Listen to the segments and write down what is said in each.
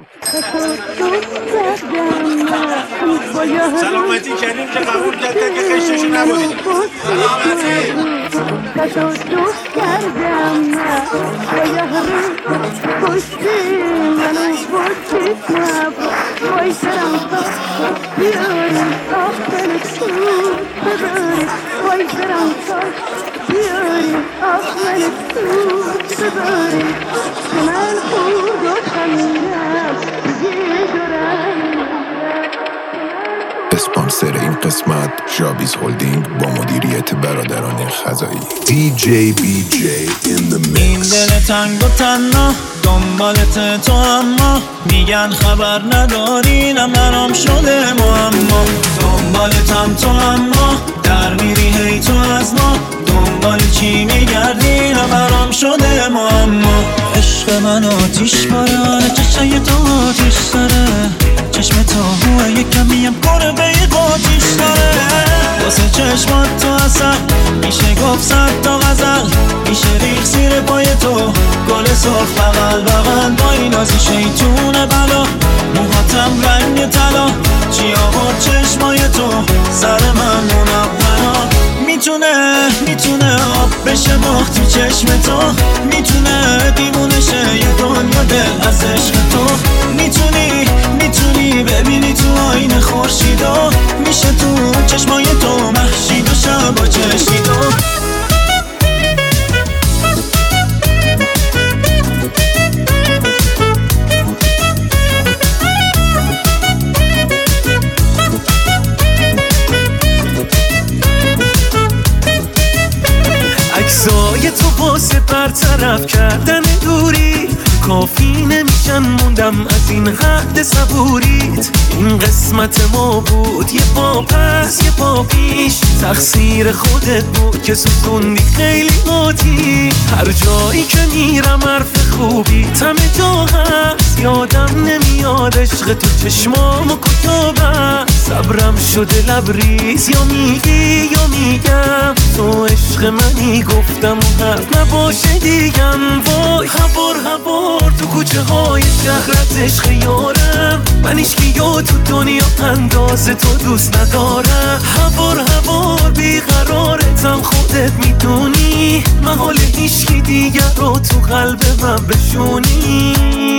سلامتی کردیم که قبول کرده که خشتشو نبودید. سلامتی کشو دوست کردم با یهرم پشتی منو بودید نبا وای سرم تا بیاریم آخر تو ببریم وای سرم تا بیاریم آخر تو ببریم که من خود و خمیرم یه جورایی اسپانسر این قسمت جابیز هولدینگ با مدیریت برادران خزایی DJ in the mix. این دل تنگ و تنها دنبالت تو اما میگن خبر نداری نه منم شده معما دنبالتم تو اما در میری هی تو از ما دنبال چی میگردی نه منم شده معما عشق من آتیش باره چشای تو آتیش داره چشم تو هوه یک کمیم گربه قاتیش داره واسه چشمات تو اصلا میشه گفت صد تا غزل میشه ریخ زیر پای تو گل صرف بغل بغل با این نازی شیطون بلا موهاتم رنگ طلا چی آورد چشمای تو سر من منونا میتونه آب بشه باخت تو چشم تو میتونه دیوونه شه یه دنیا دل از عشق تو میتونی ببینی تو آینه خورشیدو میشه تو چشمای تو محشید و شب و چشیدو عکسای تو واسه برطرف کردن دوری کافی نمیشن موندم از این حد صبوریت این قسمت ما بود یه پا پس یه پا پیش تقصیر خودت بود که سوزوندی خیلی آتی هر جایی که میرم حرف خوبی همه جا هست یادم نمیاد عشق تو چشمام و کتابم صبرم شده لبریز یا میگی یا میگم تو عشق منی گفتم و حرف نباشه دیگم وای هوار تو کوچه های شهرت عشق یارم من ایشکی یا تو دنیا انداز تو دوست ندارم هوار بیقرارتم خودت میدونی محال ایشکی دیگر رو تو قلب من بشونی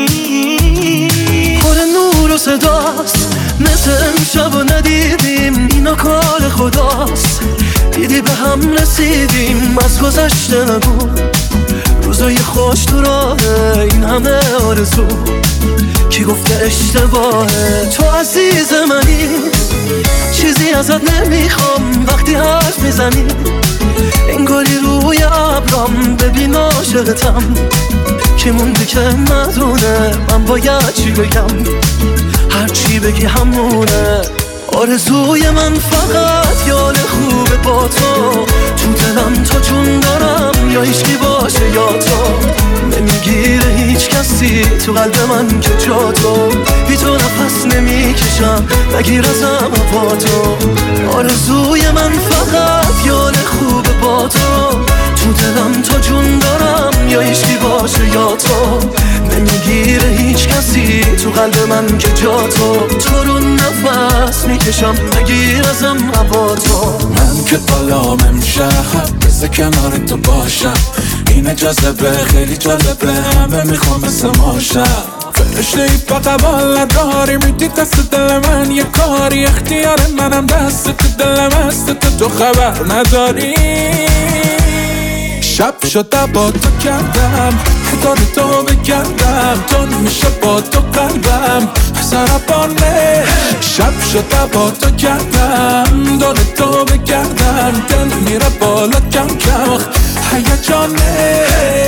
پر نور و صداست مثل امشب و ندیدیم اینا کار خداست دیدی به هم رسیدیم از گذشته نگو روزای خوش تو راهه این همه آرزو کی گفته اشتباهه تو عزیز منی چیزی ازت نمیخوام وقتی حرف میزنی انگاری روی ابرام ببین عاشقتم که مونده که ندونه من باید چی بگم هر چی بگی همونه آرزوی من فقط یال خوبه با تو دلم تا جون دارم یا هیچکی باشه یا تو نمیگیره هیچ کسی تو قلب من که جا تو بی تو نفس نمیکشم نگیر ازم با تو آرزوی من فقط یال خوبه با تو دلم تا جون دارم یا هیچکی باشه یا تو نمیگیره هیچ کسی تو قلب من که جا تو رو نفس میکشم نگیر ازم هوا تو من که بالام امشب بذار کنار تو باشم این جذبه خیلی جالبه همه میخوام مثل ماشم فرشته ای فقط بالا داری میدی دست دل من یه کاری اختیار منم دست تو دلم است تو خبر نداری شب شده با تو کردم دار تو بگردم تو میشه با تو قلبم سرپانه شب شده با تو کردم دار تو بگردم دل میره بالا کم کم هیجانه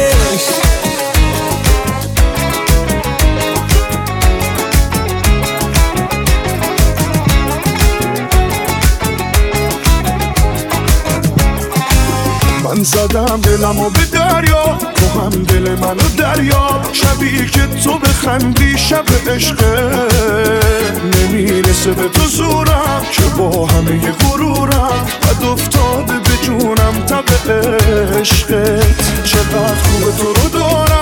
من زدم دلمو به دریا تو هم دل منو دریا شبیه که تو بخندی شب عشقه نمیرسه به تو زورم که با همه غرورم بد افتاده به جونم تب عشقت چقدر خوب تو رو دارم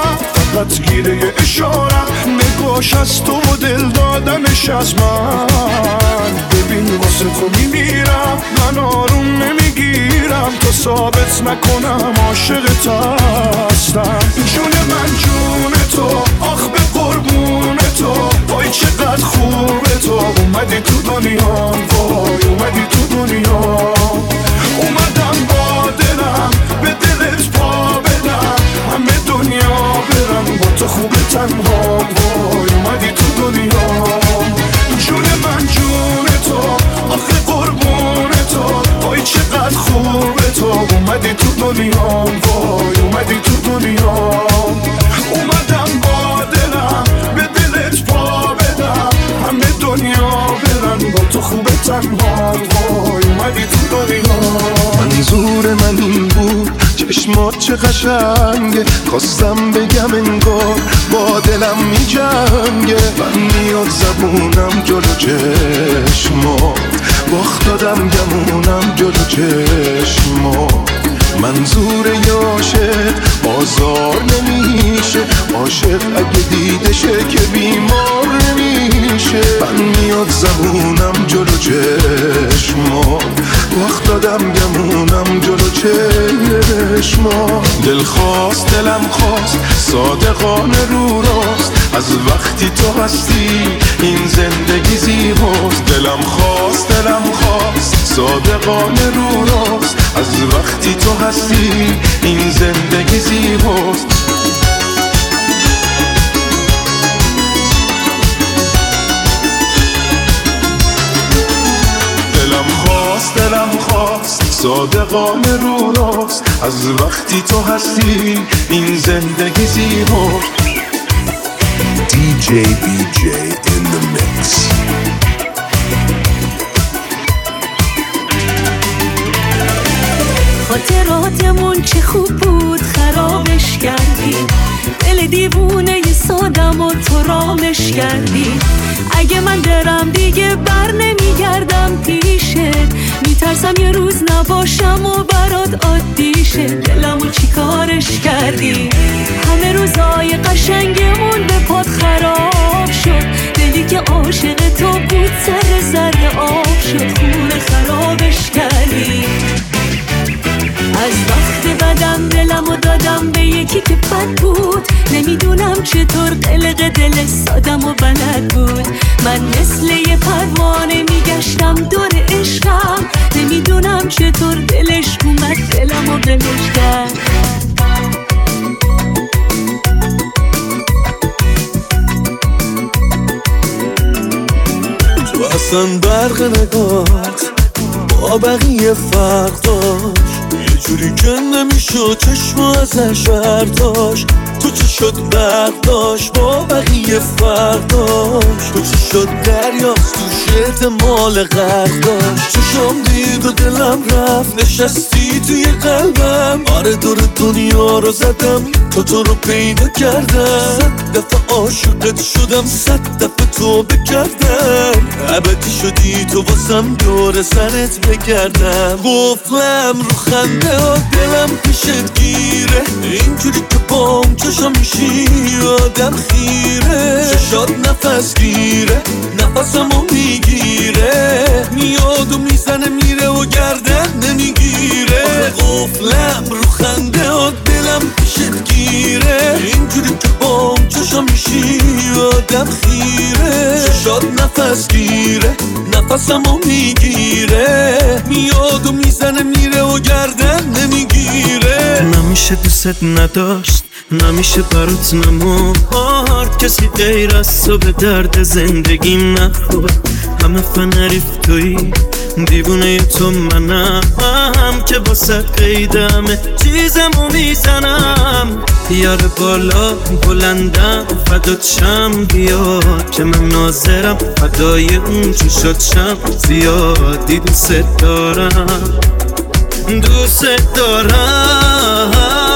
عشقت گیره اشارم، نگاش از تو و دل دادنش از من. ببین واسه تو میمیرم، من آروم نمیگیرم تا ثابت نکنم عاشقت هستم. جون من جون تو، آخ به قربون تو، وای چقدر خوبه تو. اومدی تو دنیا، وای اومدی تو دنیا. اومدم با دلم به دلت پا بدم، همه دنیا برم با تو خوبه تنها. وای اومدی تو دنیا، جون من جون تو، آخه قربون تو، وای چقدر خوبه تو. اومدی تو دنیا، وای اومدی تو دنیا. اومدم با دلم به دلت پا بدم، همه دنیا برن با تو خوبه تنها. وای اومدی تو دنیا. منظور من این بود چشمات چه قشنگه، خواستم بگم انگار با دلم می جنگه. من میاد زبونم جلو چشمات، باخت دادم گمونم جلو چشمات. منظور عاشق آزار نمیشه، عاشق اگه دیدشه که بیمار نمیشه. من میاد زبونم جلو چشمات، وقت دادم گمونم جلو چشمات. دل خواست دلم خواست صادقانه رو راست، از وقتی تو هستی این زندگی زیباست. دلم خواست دلم خواست صادقانه رو راست، از وقتی تو هستی این زندگی زیباست. دلم خواست صادقانه رو راست، از وقتی تو هستی این زندگی زیباست. DJ BJ in the mix. خاطراتمون چه خوب بود خرابش کردی، دل دیوونه سادم و تو رامش کردی. اگه من برم دیگه بر نمیگردم پیشت، میترسم یه روز نباشم و برات عادی شه. دلمو چی کارش کردی، همه روزای قشنگمون به پات خراب شد. دلی که عاشق تو بود سر ذره آب شد، خونه خرابش کردی. از وقت بدم دلمو دادم به یکی که بد بود، نمیدونم چطور قلق دل سادم و بلد بود. من مثل یه پروانه میگشتم دور عشقم، نمیدونم چطور دلش اومد دلمو قلش کرد. تو اصلا برق نگات با بقیه فرق داشت، یه جوری که نمیشد چشم ازش برداشت. تو چی شد برداشت با بقیه فرق داشت، تو چی شد دریاست تو احتمال غرق داشت. چشم دید و دلم رفت نشستی توی قلبم، آره دور دنیا رو زدم تا تو رو پیدا کردم. 100 دفعه عاشقت شدم، 100 دفعه تو بکردم، ابدی شدی تو واسم دور سرت بگردم. قفلم رو خنده ها دلم پیشت گیره، اینجوری که بام چشم میشی آدم خیره. چشات نفس گیره نفسمو میگیره، میاد و میزنه میره و گردن نمیگیره. قفلم رو خنده ها دلم پیشت گیره، اینجوری که بام چشم میشی آدم خیره. چشات نفس گیره نفسمو میگیره، میاد و میزنه میره و گردن نمیگیره. نمیشه دوست نداشت، نمیشه برات نمارد، کسی غیر از تو به درد زندگیم نخورد. همه فنریف توی دیوونه تو منم، که واسه قیدمه چیزمو میزنم. یار بالا بلندم فدات شم بیاد، که من ناظرم فدای اون چشات شم. زیادی دوست دارم دوست دارم،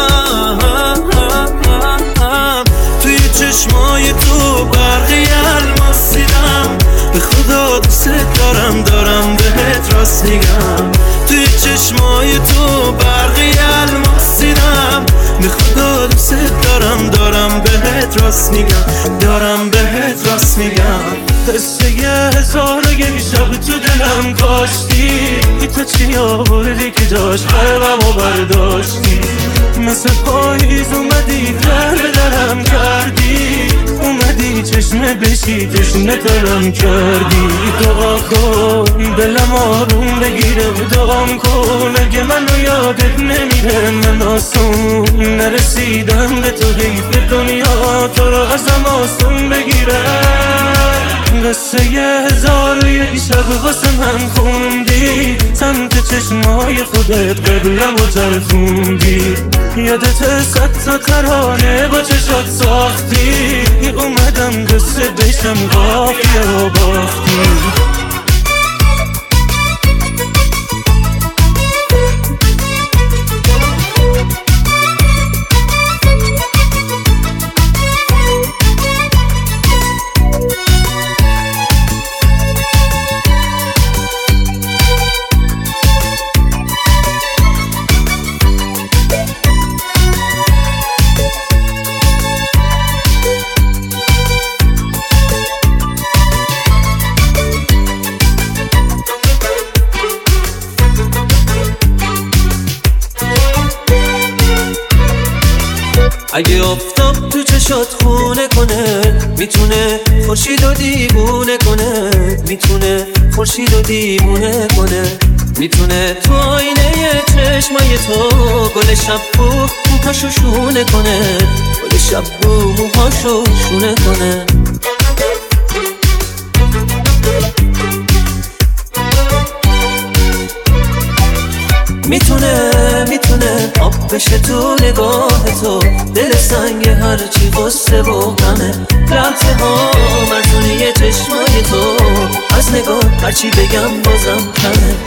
توی چشمای تو برقی الماس دیدم. به خدا دوست دارم دارم بهت راست میگم، توی چشمای تو برقی الماس دیدم. به خدا دوست دارم دارم بهت بهت راست میگم، دارم بهت راست میگم. قصه 1001 شب تو دلم کاشتی، تو چی آوردی که جاش قلبمو برداشتی. مثل پاییز اومدی درم کردی، اومدی چشمه بشی تشنه ترم کردی. دعا کن دلم آروم بگیره، دعام کن اگه منو یادت نمیره. من آسون نرسیدم به تو، حیف دنیا تو رو ازم آسون بگیره. قصه 1001 شب واسه من خوندی، سمت چشمای خودت قبلم و ترخوندی. یادت 100 تا ترانه با چشات ساختی، اومدم قصه بشم قافیه و باختی. اگه آفتاب تو چشات خونه کنه، میتونه خورشید و دیوونه کنه. میتونه خورشید و دیوونه کنه. میتونه تو آینه چشمای تو گل شب بو موهاشو شونه کنه. گل شب بو موهاشو شونه کنه. میتونه آب بشه تو نگاه تو، دل سنگ هرچی غصه و غمه. لحظه ها مردونه چشمای تو، از نگاه هرچی بگم بازم کمه.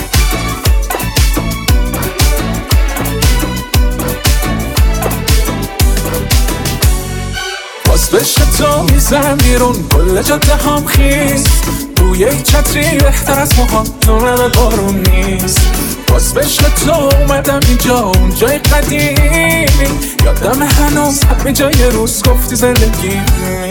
باز بشه تو میزنم بیرون، کل جاده هم خیز. روی ای چتری بهتر از موها، نورم بارون نیست. باز بشه تو اومدم اینجا، اون جای قدیمی. یادم هنوز همه جای روز گفتی زندگی.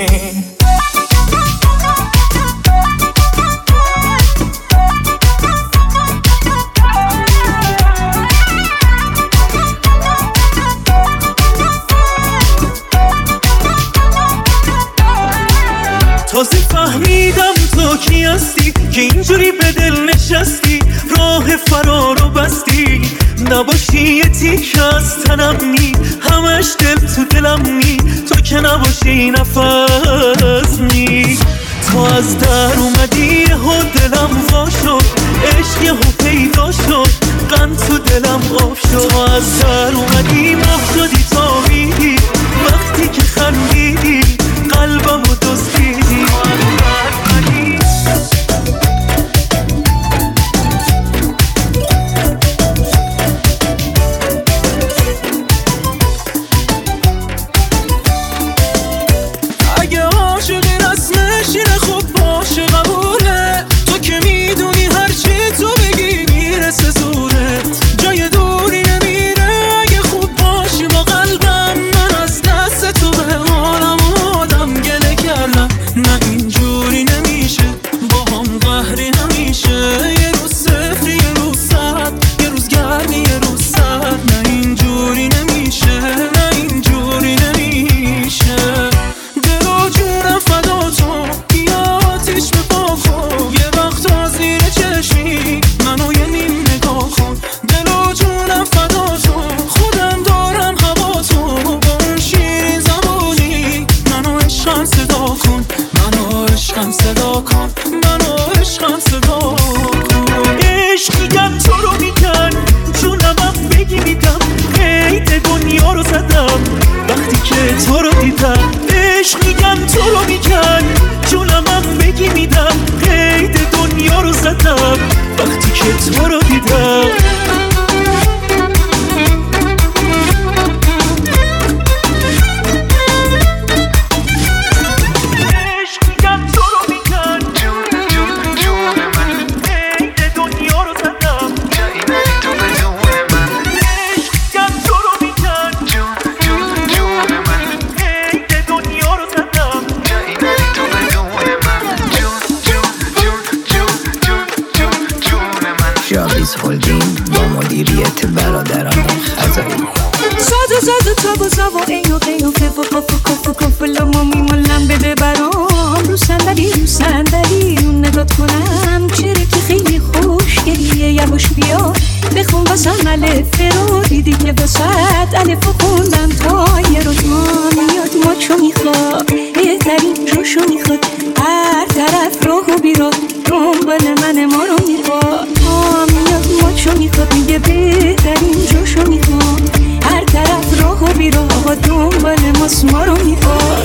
تازه فهمیدم تو کی هستی، که اینجوری به دل نشستی. راه فرارو بستی، نباشی یه تیکه از تنم نی. همش دل تو دلم نی، تو که نباشی نفس نی. تو از در اومدی و دلم وا شد، عشق یهو پیدا شد، قند تو دلم آب شد. تو از در اومدی ماه شدی تابیدی، وقتی که خندیدی قلبم رو دزدیدی. زد و تا بزا و اینو قیو ففو کفو کفو لامو میمالم بده برام رو صندلی رو نگات کنم چرا که خیلی خوشگلیه یواش بیا بخون باسم الف رو دیدی که وسط الف رو خوندم تا یه روز ما میاد ما چو میخواد بهترین روشو میخواد هر طرف راه و بیراه دنبال من ما رو میخواد ما میاد ما چو میخواد میگه بهترین روشو میخواد هر طرف راه و بیراه دنبال ما رو میخواد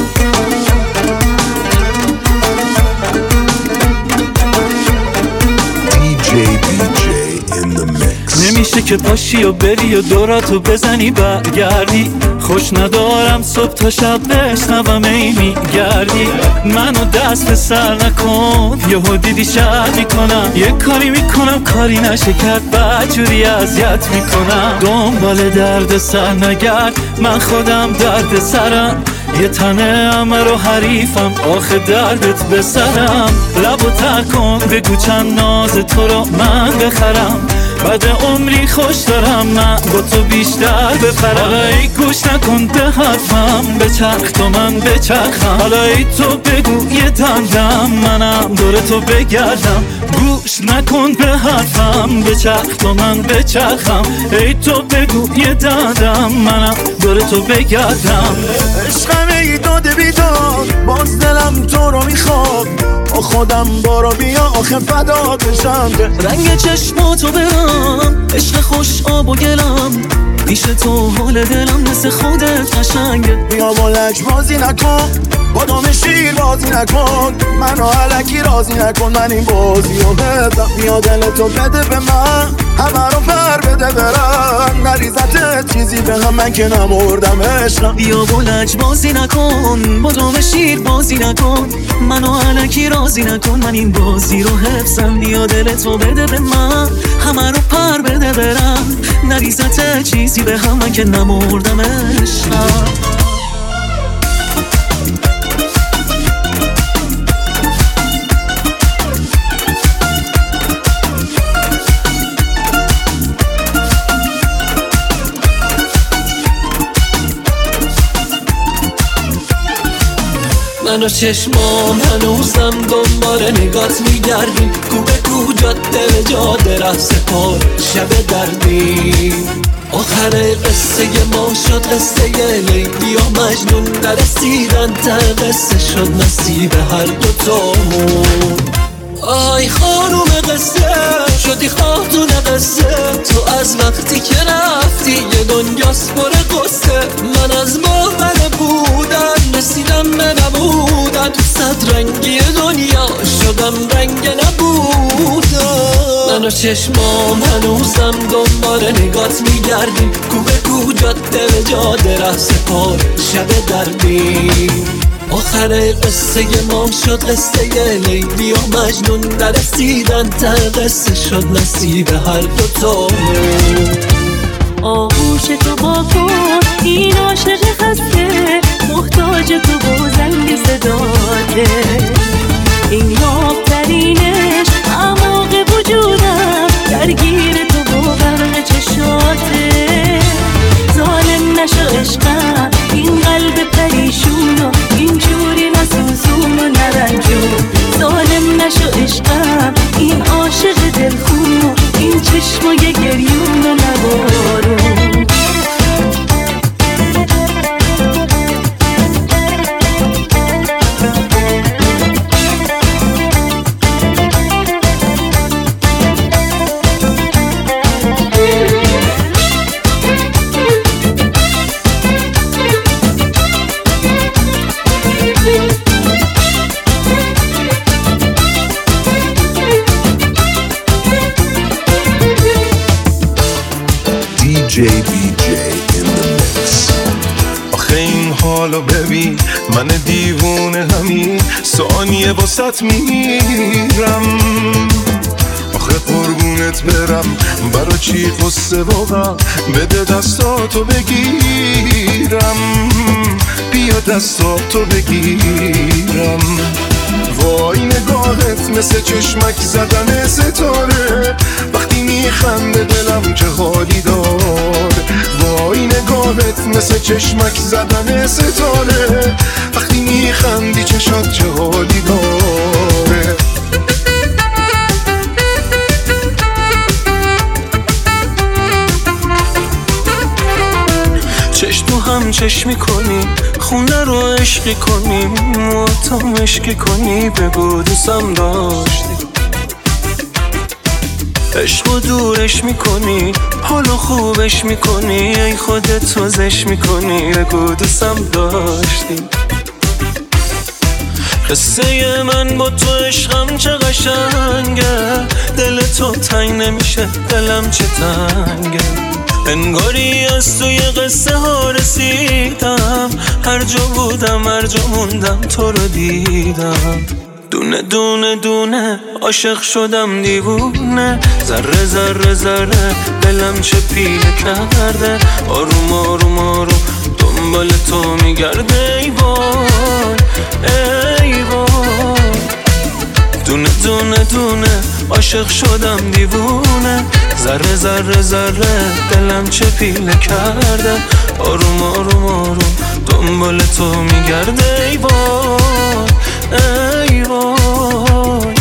نمیشه که پاشی و بری و دوراتو بزنی برگردی خوش ندارم صبح تا شب بشنوم ای میگردی منو دست سر نکن یهو دیدی شد میکنم یه کاری میکنم کاری نشه کرد بدجوری اذیت میکنم دنبال درد سر نگرد من خودم درد سرم یه تنه همه رو حریفم آخه دردت به سرم لبو تر کن بگو چند ناز تو رو من بخرم بعد عمری خوش دارم من با تو بیشتر بپرم حالا ای گوش نکن به حرفم بچرخ تو من بچرخم حالا ای تو بگو یه دندم منم دور تو بگردم گوش نکن به حرفم بچرخ تو من بچرخم ای تو بگو یه دندم منم دور تو بگردم عشقم ای داده بیداد باز دلم تو رو میخواد با خودم بارا بیا آخه فدا بشم رنگ چشماتو برم عشق خوش آب و گلم پیش تو حال دلم مثل خودت قشنگه بیا با لج بازی نکن با دام شیر بازی نکن منو علکی راضی نکن من این بازی رو بدم بیا دلتو بده به من همه رو پر بده برم نریزت چیزی به هم من که نمردم عشقم بیا با لج بازی نکن با دام شیر بازی نکن منو علکی راضی نکن من این بازی رو حفظم بیا دلتو بده به من همه رو پر بده برم نریزت چیزی به هم من که نمردم عشقم من و چشمام هنوزم دنبال نگات میگردیم کوبه کو جاده جاده ره سپار شب دردی آخر قصه ما شد قصه لیلی و مجنون نرسیدن ته قصه شد نصیب هر دوتامون آی خانوم قصه شدی خاتون قصه تو از وقتی که رفتی یه دنیاست پر قصه من از باور بودن رسیدم به نبودن تو صد رنگی دنیا شدم رنگ نبودن من و چشمام هنوزم دنبال نگات میگردیم کوبه کو جاده جاده ره سپار شب دردی آخر قصه ما شد قصه لیلی و مجنون نرسیدن ته قصه شد نصیب هر دوتامون آغوش تو با کن این عاشق خسته محتاج تو با زنگ صداته این یابترینش اعماق وجودم درگیر تو با برق چشاته ظالم نشو عشقم این قلب پریشون و این جوری نسوزون و نرنجون ظالم نشو عشقم این عاشق دلخون و این چشمای گریون و نبارون آخه این حالو ببین من دیوونه همین ثانیه واسط میرم آخه قربونت برم برا چی قصه واقعا بده دستاتو بگیرم بیا دستاتو بگیرم وای نگاهت مثل چشمک زدن ستاره وقتی میخنده دلم چه حالی داره وای نگاهت مثل چشمک زدن ستاره، وقتی میخندی چشات چه حالی داره. چشم تو هم چشمی کنی، خونه رو عشقی کنی، موهاتو مشکی کنی، بگو دوستم داشتی. عشق و دورش میکنی، حالو خوبش میکنی، ای خودت توزش میکنی، بگو دوستم داشتی. قصه من با تو عشقم چه قشنگه، دل تو تنگ نمیشه دلم چه تنگه. انگاری از توی قصه ها رسیدم، هر جا بودم هر جا موندم تو رو دیدم. دونه دونه دونه عاشق شدم دیوونه، ذره ذره ذره دلم چه پیله کرده. آروم آروم آروم دنبال تو میگرده، ای وای ای وای. دونه دونه دونه عاشق شدم دیوونه، ذره ذره ذره دلم چه پیله کرده. آروم آروم آروم دنبال تو میگرده، ای وای ای وای.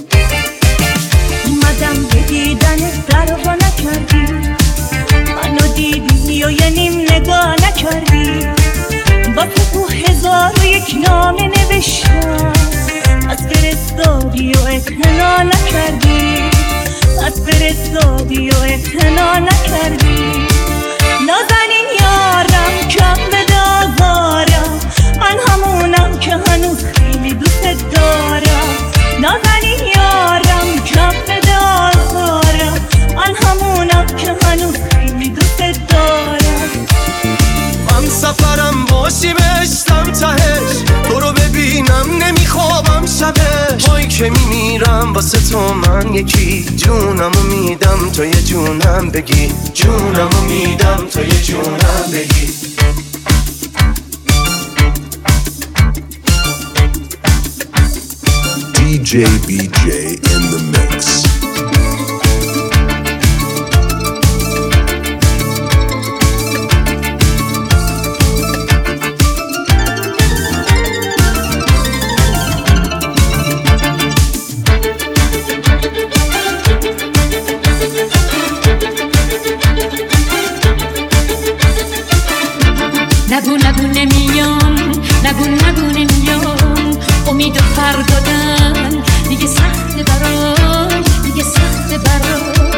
اومدم به دیدنت در رو نکردی، منو دیدی و یه نیم نگاه نکردی. با تو 1001 نامه نوشتم، از فرستادی و اعتنا نکردی، از فرستادی و اعتنا نکردی. نازنین یارم کم به دازارم، من همونم که هنوز خیلی دوست دارم. نازنین یارم کم به دازارم، من همونم که هنوز خیلی دوست دارم. من سفرم باشی بشتم تهش، تو رو ببینم نمیخوابم شبش. وای که میمیرم واسه تو من یکی، جونمو میدم تو یه جونم بگی، جونمو میدم تو یه جونم بگی. DJ BJ in the mix. نگو نگو نمیام، نگو نگو نمیام، امید و فردادن دیگه سخته برام، دیگه سخته برام.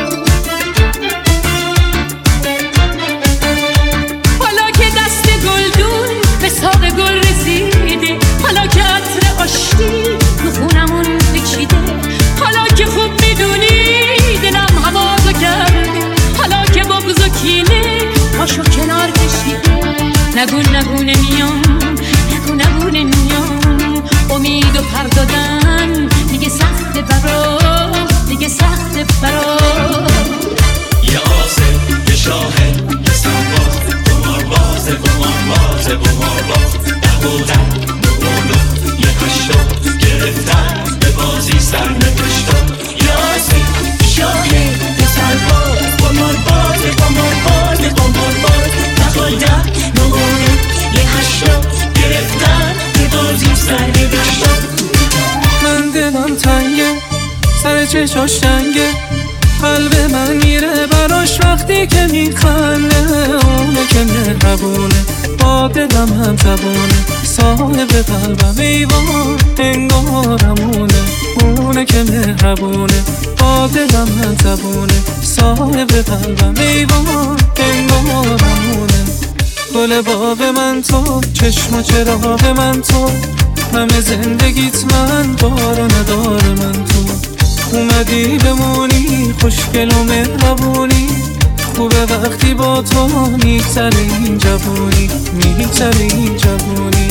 حالا که دست گلدون به ساق گل رسیده، حالا که عطر آشتی تو خونمون پیچیده، حالا که خوب میدونی دلم هوازو کرده، حالا که بغض و کینه پاشو کنار کشیده. نگو نگو نمیام، نگو نگو نمیام، امید و پر دادن دیگه سخته برام، دیگه سخته برام. یه آسه، یه شاهد، یه سنباز، قماربازه، قماربازه، قمارباز. بودن، بولو، یه هشتاد گرفتن به بازی سر نوشتن. یه آسه، یه شاهد، یه سنباز، قماربازه، قماربازه، قمارباز. بودن، بولو، یه هشتاد گرفتن به بازی سر نوشتن. من دلم تنگه، سر چشاش تنگه، قلب من میره براش وقتی که میخنده. اونه که مهربونه با دلم هم تبونه، صاحب قلبم ایوان انگارمونه. اونه که مهربونه با دلم هم تبونه، صاحب قلبم ایوان انگارمونه. گل باغ من تو، چشم و چراغ من تو، همه زندگیت من، دار و ندار من تو. اومدی بمونی خوشگل و مهربونی، خوبه وقتی با تو میگذره این جوونی، میگذره این جوونی.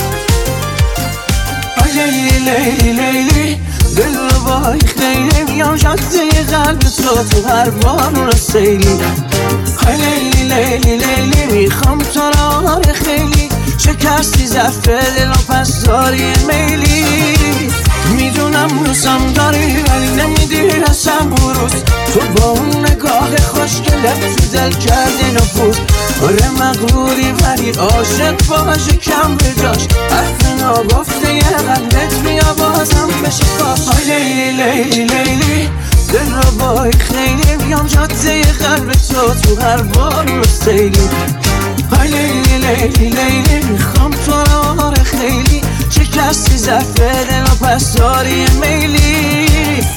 لیلی لیلی دل رو با خیلی میان جاده قلب تو هر بارون سیلی های لیلی لیلی لیلی میخوام تو را خیلی شکستی زفت دل و پس داری میلی میدونم روزم داری ولی نمیدی رسم بروز تو با اون نگاه خوشگلت تو دل کردی نفوذ آره مغروری ولی عاشق باشه کم بجاش حرف ناگفته یه قلبت بیا بازم بشه باز های لیلی لیلی لیلی دل رو بای خیلی بیام جاده قلب تو هر بار سیلی های لیلی لیلی لیلی میخوام تو را خیلی شکستی ظرف دل و پس داری میلی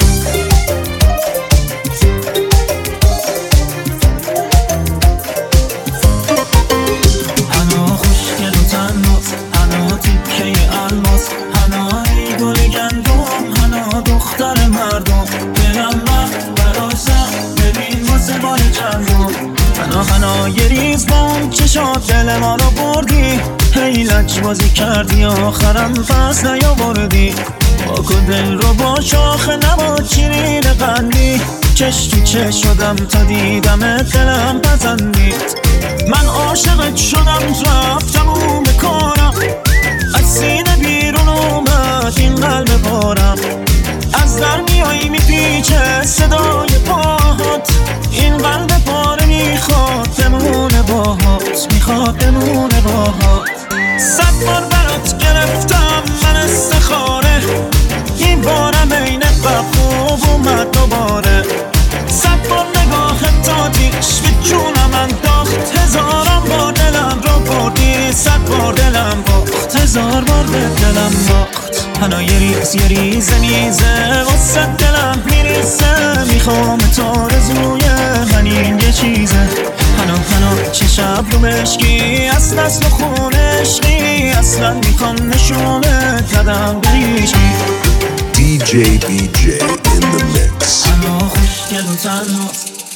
هنا خوشگل و تناس هنا تیکه الماس هنا ای گل گندم هنا دختر مردم دلم رفت براشم ببین واسه بار چندم هنا یه ریز بام چشات دل ما رو بردی هی لج بازی کردی آخرم پس نیاوردی پاک و دل رو با شاخه نباد شیرین قندی چش تو چش شدم تا دیدم دلم پسندید من عاشقت شدم رفتم اون بکارم از سینه بیرون اومد این قلب پارم از در میایی میپیچه صدای پاهات این قلب پاره میخواد بمونه باهات میخواد بمونه باهات 100 بار برات گرفتم من استخاره این بارم این خوب اومد دوباره 100 بار نگاهت تا دیش به جونم انداخت هزارم بار دلم رو بردی 100 بار دلم باخت 1000 بار به دلم باخت هنا یه ریزه میزه واسه دلم میریزه میخوام تو رزوی من این یه چیزه هنا چه شب رو مشکی از نسل خون عشقی اصلا میخوام نشونت ندم بریشی DJ BJ in the mix هنا خوشگل و تناس